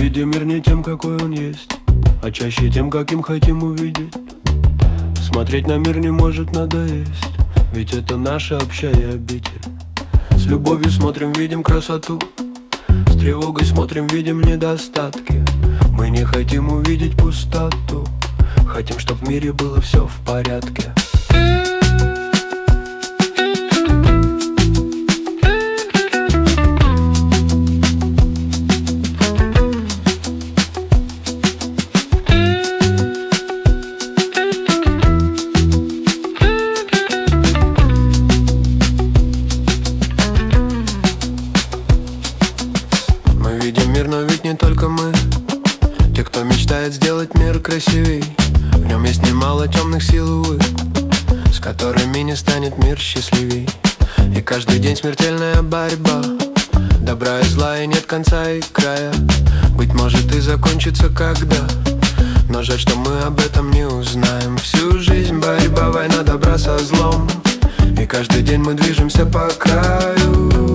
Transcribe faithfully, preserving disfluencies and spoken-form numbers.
видим мир не тем, какой он есть, а чаще тем, каким хотим увидеть. Смотреть на мир не может надоесть, ведь это наша общая обитель. С любовью смотрим, видим красоту, с тревогой смотрим, видим недостатки. Мы не хотим увидеть пустоту, хотим, чтоб в мире было все в порядке. Видим мир, но ведь не только мы, те, кто мечтает сделать мир красивей. В нем есть немало темных сил, увы, с которыми не станет мир счастливей. И каждый день смертельная борьба добра и зла, и нет конца и края. Быть может и закончится когда, но жаль, что мы об этом не узнаем. Всю жизнь борьба, война добра со злом, и каждый день мы движемся по краю.